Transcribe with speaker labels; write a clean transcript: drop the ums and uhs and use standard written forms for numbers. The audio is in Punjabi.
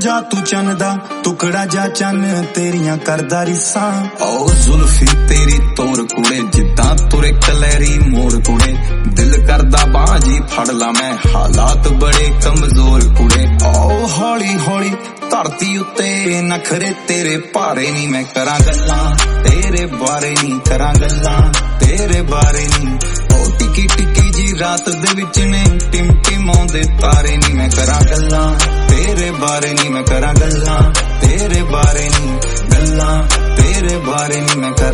Speaker 1: ਜਾ ਤੂੰ ਚੰਨ ਦਾ ਟੁਕੜਾ ਜਾ ਚੰਨ ਤੇਰੀਆਂ ਕਰਦਾ ਰਿਸਾਂ ਓ ਜ਼ੁਲਫੀ ਤੇਰੀ ਤੋਰ ਕੁੜੇ ਜਿੱਦਾਂ ਤੁਰੇ ਕਲੈਰੀ ਮੋੜ ਕੁੜੇ ਦਿਲ ਕਰਦਾ ਬਾਜੀ ਫੜ ਲਾ ਮੈਂ ਹਾਲਾਤ ਬੜੇ ਕਮਜ਼ੋਰ ਕੁੜੇ ਓ ਹੌਲੀ ਹੌਲੀ ਧਰਤੀ ਉੱਤੇ ਨਖਰੇ ਤੇਰੇ ਭਾਰੇ ਨੀ ਮੈਂ ਕਰਾਂ ਗੱਲਾਂ ਤੇਰੇ ਬਾਰੇ ਨੀ ਕਰਾਂ ਗੱਲਾਂ ਤੇਰੇ ਬਾਰੇ ਨੀ ਓ ਟਿੱਕੀ ਟਿੱਕੀ ਜੀ ਰਾਤ ਦੇ ਵਿੱਚ ਨੇ ਟਿਮ ਟਿਮਾਉਂਦੇ ਤਾਰੇ ਨੀ ਮੈਂ ਕਰਾਂ ਗੱਲਾਂ ਤੇਰੇ ਬਾਰੇ ਨੀ ਮੈਂ ਕਰਾਂ ਗੱਲਾਂ ਤੇਰੇ ਬਾਰੇ ਨੀ ਗੱਲਾਂ ਤੇਰੇ ਬਾਰੇ ਨੀ ਮੈਂ ਕਰਾਂ